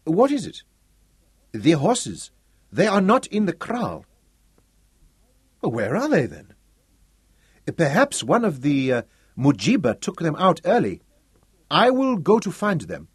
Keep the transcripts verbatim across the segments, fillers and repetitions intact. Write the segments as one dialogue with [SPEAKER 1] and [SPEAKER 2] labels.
[SPEAKER 1] What is it? The horses. They are not in the kraal. Where are they, then? Perhaps one of the uh, Mujiba took them out early. I will go to find them.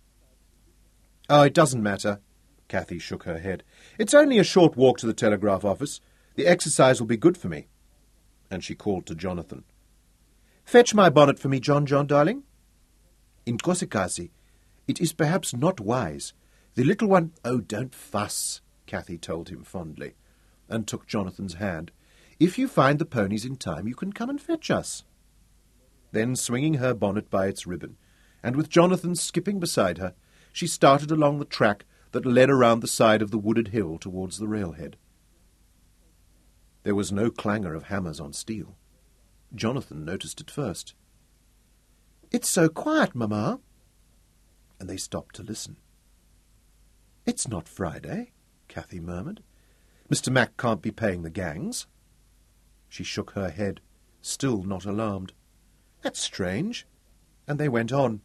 [SPEAKER 1] Oh, it doesn't matter. Cathy shook her head. It's only a short walk to the telegraph office. The exercise will be good for me. And she called to Jonathan. Fetch my bonnet for me, John, John, darling. Inkosikasi, it is perhaps not wise. The little one— Oh, don't fuss, Cathy told him fondly, and took Jonathan's hand. If you find the ponies in time, you can come and fetch us. Then, swinging her bonnet by its ribbon, and with Jonathan skipping beside her, she started along the track that led around the side of the wooded hill towards the railhead. There was no clangor of hammers on steel. Jonathan noticed it first. It's so quiet, Mamma. And they stopped to listen. It's not Friday, Cathy murmured. Mister Mac can't be paying the gangs. She shook her head, still not alarmed. That's strange. And they went on.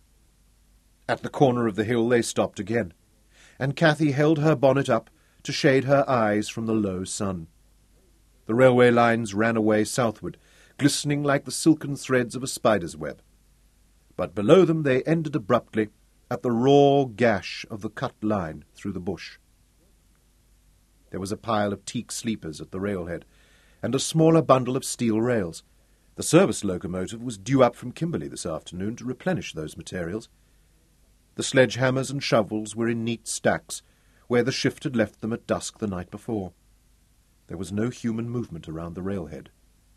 [SPEAKER 1] At the corner of the hill they stopped again, and Cathy held her bonnet up to shade her eyes from the low sun. The railway lines ran away southward, glistening like the silken threads of a spider's web. But below them they ended abruptly at the raw gash of the cut line through the bush. There was a pile of teak sleepers at the railhead, and a smaller bundle of steel rails. The service locomotive was due up from Kimberley this afternoon to replenish those materials. The sledgehammers and shovels were in neat stacks, where the shift had left them at dusk the night before. There was no human movement around the railhead.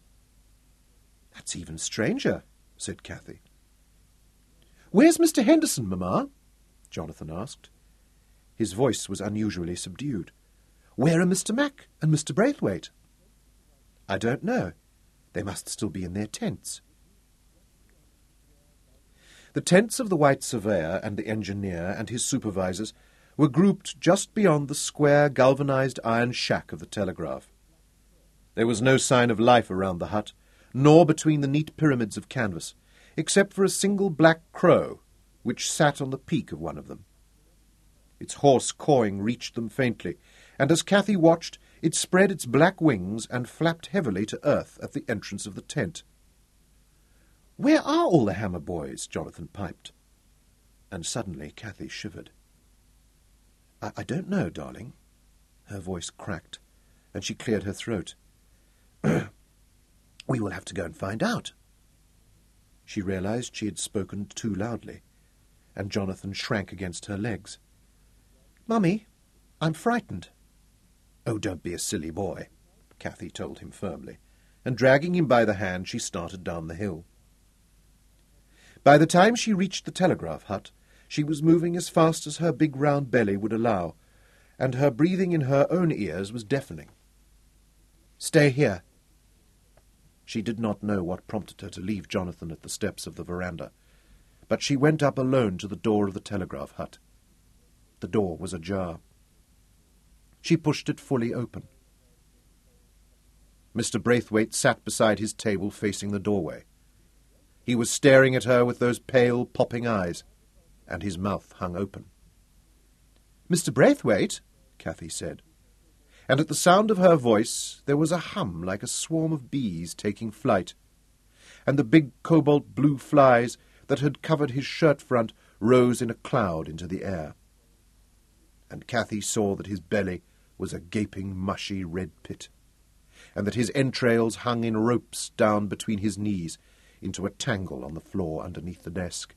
[SPEAKER 1] That's even stranger, said Cathy. Where's Mister Henderson, Mamma? Jonathan asked. His voice was unusually subdued. Where are Mister Mac and Mister Braithwaite? I don't know. They must still be in their tents. The tents of the white surveyor and the engineer and his supervisors were grouped just beyond the square galvanized iron shack of the telegraph. There was no sign of life around the hut, nor between the neat pyramids of canvas, except for a single black crow, which sat on the peak of one of them. Its hoarse cawing reached them faintly, and as Cathy watched, it spread its black wings and flapped heavily to earth at the entrance of the tent. Where are all the Hammer boys? Jonathan piped. And suddenly Cathy shivered. I, I don't know, darling. Her voice cracked, and she cleared her throat. We will have to go and find out. She realized she had spoken too loudly, and Jonathan shrank against her legs. Mummy, I'm frightened. Oh, don't be a silly boy, Cathy told him firmly, and dragging him by the hand, she started down the hill. By the time she reached the telegraph hut, she was moving as fast as her big round belly would allow, and her breathing in her own ears was deafening. Stay here. She did not know what prompted her to leave Jonathan at the steps of the veranda, but she went up alone to the door of the telegraph hut. The door was ajar. She pushed it fully open. Mister Braithwaite sat beside his table facing the doorway. He was staring at her with those pale, popping eyes, and his mouth hung open. Mister Braithwaite, Cathy said, and at the sound of her voice there was a hum like a swarm of bees taking flight, and the big cobalt-blue flies that had covered his shirt-front rose in a cloud into the air. And Cathy saw that his belly was a gaping, mushy red pit, and that his entrails hung in ropes down between his knees into a tangle on the floor underneath the desk.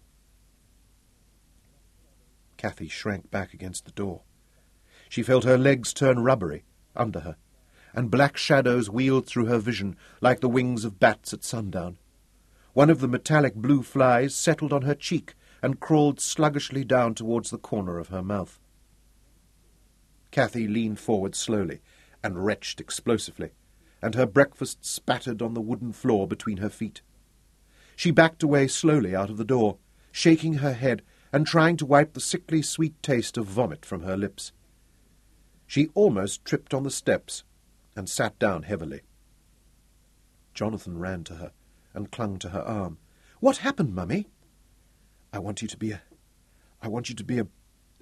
[SPEAKER 1] Cathy shrank back against the door. She felt her legs turn rubbery under her, and black shadows wheeled through her vision like the wings of bats at sundown. One of the metallic blue flies settled on her cheek and crawled sluggishly down towards the corner of her mouth. Cathy leaned forward slowly and retched explosively, and her breakfast spattered on the wooden floor between her feet. She backed away slowly out of the door, shaking her head and trying to wipe the sickly sweet taste of vomit from her lips. She almost tripped on the steps and sat down heavily. Jonathan ran to her and clung to her arm. "What happened, Mummy?" "I want you to be a... I want you to be a...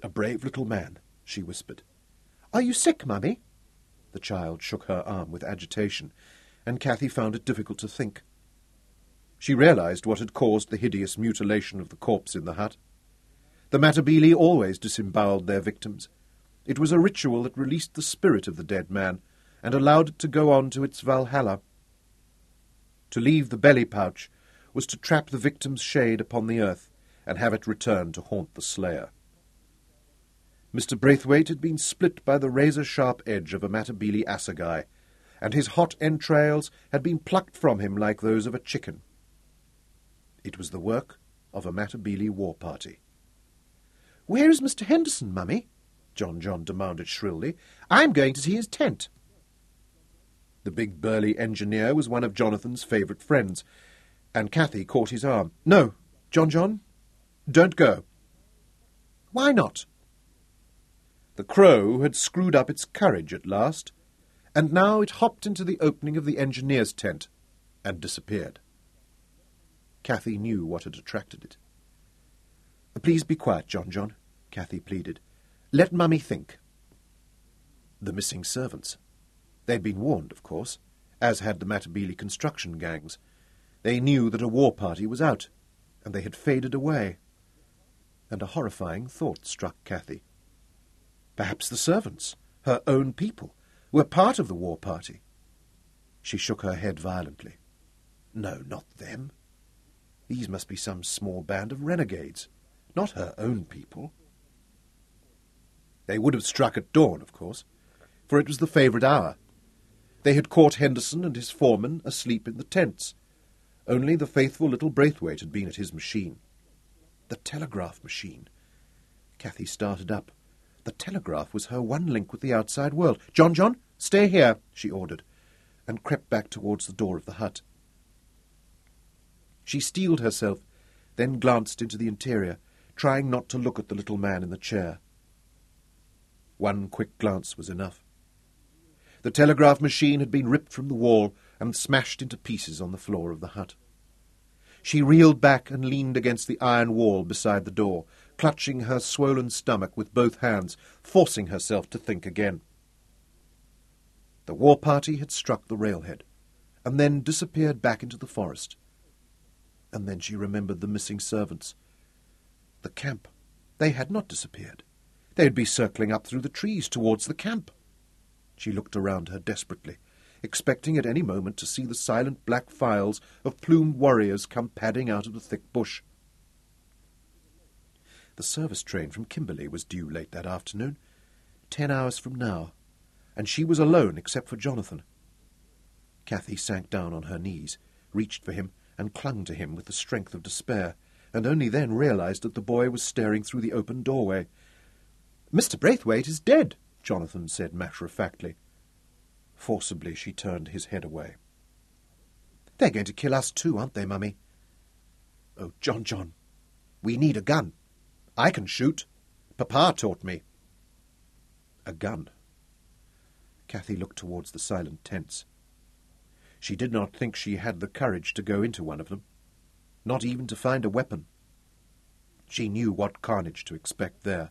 [SPEAKER 1] A brave little man, she whispered. "Are you sick, Mummy?" The child shook her arm with agitation, and Cathy found it difficult to think. She realized what had caused the hideous mutilation of the corpse in the hut. The Matabele always disembowelled their victims. It was a ritual that released the spirit of the dead man and allowed it to go on to its Valhalla. To leave the belly pouch was to trap the victim's shade upon the earth and have it return to haunt the slayer. Mister Braithwaite had been split by the razor-sharp edge of a Matabele assegai, and his hot entrails had been plucked from him like those of a chicken. It was the work of a Matabele war party. "Where is Mister Henderson, Mummy?" John John demanded shrilly. "I'm going to see his tent." The big burly engineer was one of Jonathan's favourite friends, and Cathy caught his arm. "No, John John, don't go." "Why not?" The crow had screwed up its courage at last, and now it hopped into the opening of the engineer's tent and disappeared. Cathy knew what had attracted it. "Please be quiet, John John," Cathy pleaded. "Let Mummy think." The missing servants. They'd been warned, of course, as had the Matabele construction gangs. They knew that a war party was out, and they had faded away. And a horrifying thought struck Cathy. Perhaps the servants, her own people, were part of the war party. She shook her head violently. No, not them. These must be some small band of renegades, not her own people. They would have struck at dawn, of course, for it was the favourite hour. They had caught Henderson and his foreman asleep in the tents. Only the faithful little Braithwaite had been at his machine. The telegraph machine. Cathy started up. The telegraph was her one link with the outside world. "John John, stay here," she ordered, and crept back towards the door of the hut. She steeled herself, then glanced into the interior, trying not to look at the little man in the chair. One quick glance was enough. The telegraph machine had been ripped from the wall and smashed into pieces on the floor of the hut. She reeled back and leaned against the iron wall beside the door, clutching her swollen stomach with both hands, forcing herself to think again. The war party had struck the railhead, and then disappeared back into the forest. And then she remembered the missing servants. The camp. They had not disappeared. They would be circling up through the trees towards the camp. She looked around her desperately, expecting at any moment to see the silent black files of plumed warriors come padding out of the thick bush. The service train from Kimberley was due late that afternoon, ten hours from now, and she was alone except for Jonathan. Cathy sank down on her knees, reached for him, and clung to him with the strength of despair, and only then realized that the boy was staring through the open doorway. "Mister Braithwaite is dead," Jonathan said matter-of-factly. Forcibly she turned his head away. "They're going to kill us too, aren't they, Mummy?" "Oh, John, John, we need a gun. I can shoot. Papa taught me." A gun. Cathy looked towards the silent tents. She did not think she had the courage to go into one of them, not even to find a weapon. She knew what carnage to expect there.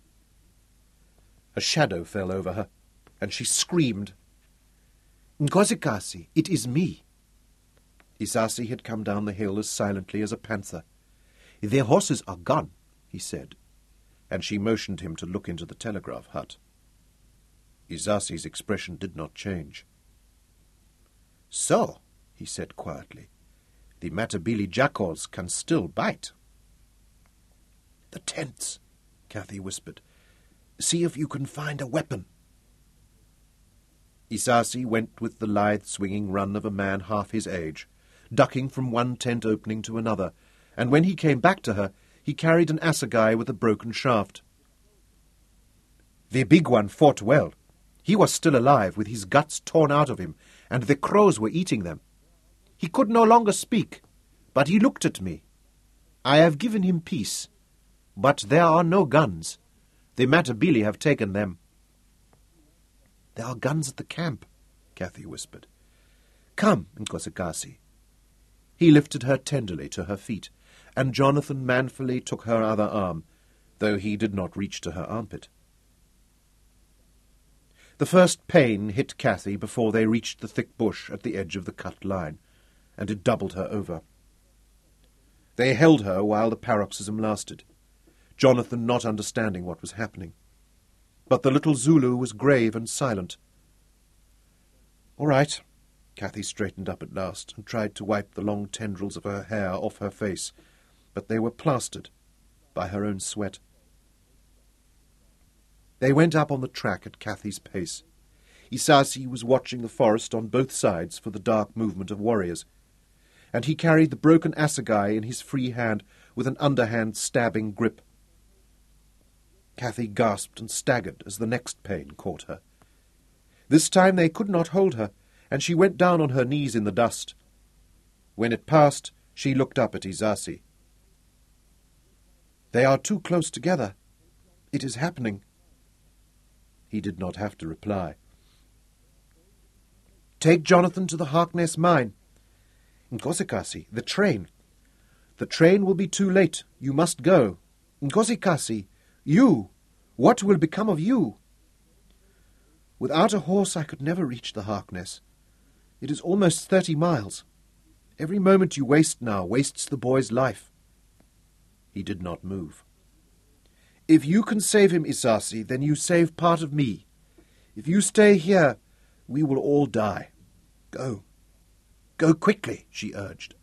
[SPEAKER 1] A shadow fell over her, and she screamed. "Nkozikasi, it is me." Isasi had come down the hill as silently as a panther. "Their horses are gone," he said, and she motioned him to look into the telegraph hut. Isasi's expression did not change. "So," he said quietly, "the Matabele jackals can still bite." "The tents," Cathy whispered. "See if you can find a weapon." Isasi went with the lithe swinging run of a man half his age, ducking from one tent opening to another, and when he came back to her, he carried an assegai with a broken shaft. "The big one fought well. He was still alive, with his guts torn out of him, and the crows were eating them. He could no longer speak, but he looked at me. I have given him peace, but there are no guns. The Matabele have taken them." "There are guns at the camp," Cathy whispered. "Come, Nkozikasi." He lifted her tenderly to her feet, and Jonathan manfully took her other arm, though he did not reach to her armpit. The first pain hit Cathy before they reached the thick bush at the edge of the cut line, and it doubled her over. They held her while the paroxysm lasted, Jonathan not understanding what was happening. But the little Zulu was grave and silent. "All right." Cathy straightened up at last and tried to wipe the long tendrils of her hair off her face, but they were plastered by her own sweat. They went up on the track at Cathy's pace. Isasi was watching the forest on both sides for the dark movement of warriors, and he carried the broken assegai in his free hand with an underhand stabbing grip. Cathy gasped and staggered as the next pain caught her. This time they could not hold her, and she went down on her knees in the dust. When it passed, she looked up at Isasi. "They are too close together. It is happening." He did not have to reply. "Take Jonathan to the Harkness mine. Nkosikasi, the train. The train will be too late. You must go. Nkosikasi, you! What will become of you?" "Without a horse I could never reach the Harkness. It is almost thirty miles. Every moment you waste now wastes the boy's life." He did not move. "If you can save him, Isasi, then you save part of me. If you stay here, we will all die. Go. Go quickly," she urged.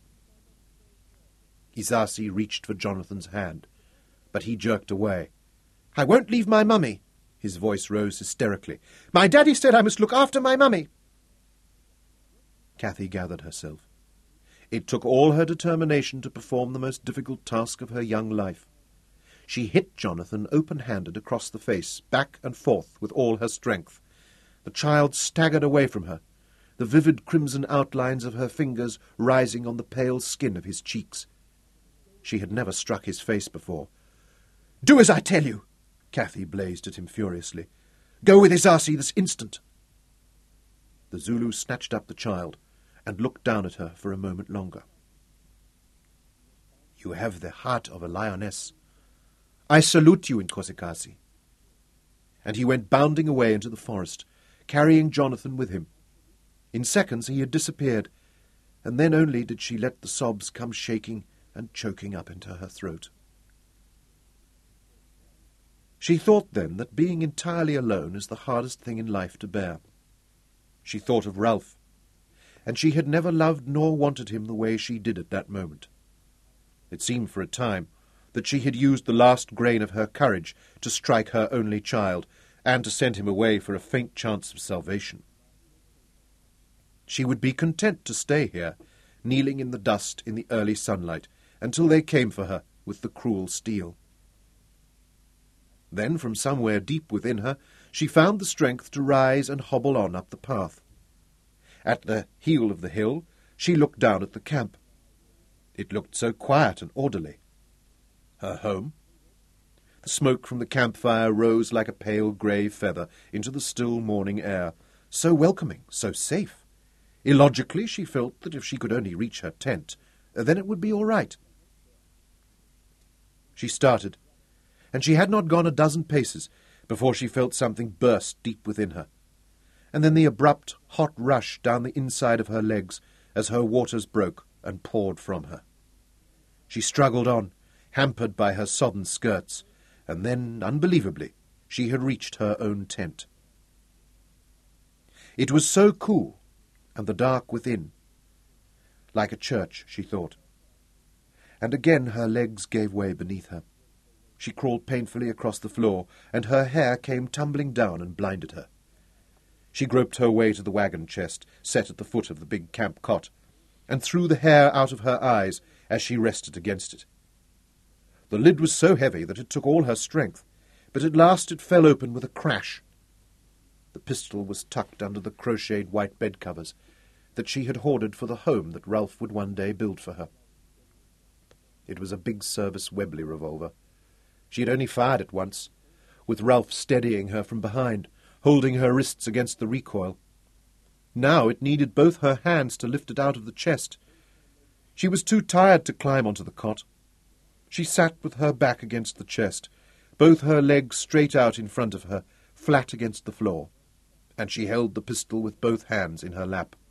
[SPEAKER 1] Isasi reached for Jonathan's hand, but he jerked away. "I won't leave my mummy." His voice rose hysterically. "My daddy said I must look after my mummy." Cathy gathered herself. It took all her determination to perform the most difficult task of her young life. She hit Jonathan open-handed across the face, back and forth, with all her strength. The child staggered away from her, the vivid crimson outlines of her fingers rising on the pale skin of his cheeks. She had never struck his face before. "Do as I tell you!" Cathy blazed at him furiously. "Go with Isasi this instant!" The Zulu snatched up the child and looked down at her for a moment longer. "You have the heart of a lioness. I salute you, Nkosikasi." And he went bounding away into the forest, carrying Jonathan with him. In seconds he had disappeared, and then only did she let the sobs come shaking and choking up into her throat. She thought then that being entirely alone is the hardest thing in life to bear. She thought of Ralph, and she had never loved nor wanted him the way she did at that moment. It seemed for a time that she had used the last grain of her courage to strike her only child, and to send him away for a faint chance of salvation. She would be content to stay here, kneeling in the dust in the early sunlight, until they came for her with the cruel steel. Then, from somewhere deep within her, she found the strength to rise and hobble on up the path. At the heel of the hill, she looked down at the camp. It looked so quiet and orderly. Her home? The smoke from the campfire rose like a pale grey feather into the still morning air, so welcoming, so safe. Illogically, she felt that if she could only reach her tent, then it would be all right. She started, and she had not gone a dozen paces before she felt something burst deep within her, and then the abrupt, hot rush down the inside of her legs as her waters broke and poured from her. She struggled on, hampered by her sodden skirts, and then, unbelievably, she had reached her own tent. It was so cool, and the dark within. Like a church, she thought. And again her legs gave way beneath her. She crawled painfully across the floor, and her hair came tumbling down and blinded her. She groped her way to the wagon chest, set at the foot of the big camp cot, and threw the hair out of her eyes as she rested against it. The lid was so heavy that it took all her strength, but at last it fell open with a crash. The pistol was tucked under the crocheted white bed-covers that she had hoarded for the home that Ralph would one day build for her. It was a big service Webley revolver. She had only fired it once, with Ralph steadying her from behind, holding her wrists against the recoil. Now it needed both her hands to lift it out of the chest. She was too tired to climb onto the cot. She sat with her back against the chest, both her legs straight out in front of her, flat against the floor, and she held the pistol with both hands in her lap.